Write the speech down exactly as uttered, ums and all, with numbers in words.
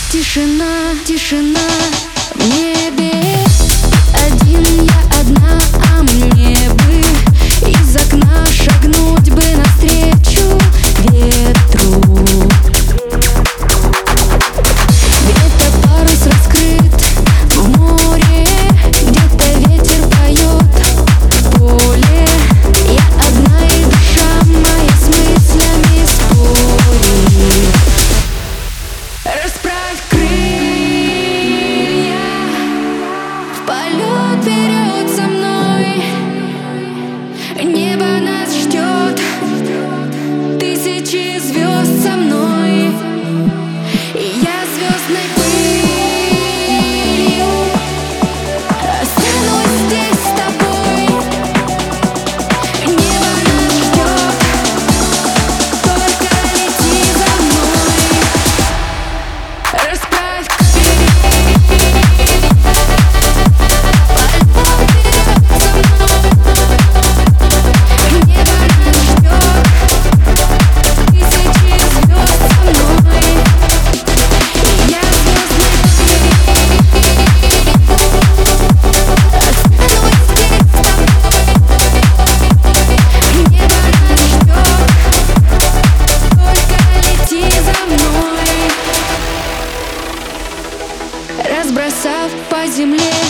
Тишина, тишина в небе. Один я одна, а мне бы из окна шагнуть бы навстречу ветру. Где-то парус раскрыт в море, где-то ветер поет в поле. Я одна, и душа моя с мыслями спорит. Расправь крылья, в полет вперед со мной. Небо нас ждет, тысячи звезд со мной. И я звездной пылью останусь здесь с тобой. Небо нас ждет, только лети за мной. Расправь разбросав по земле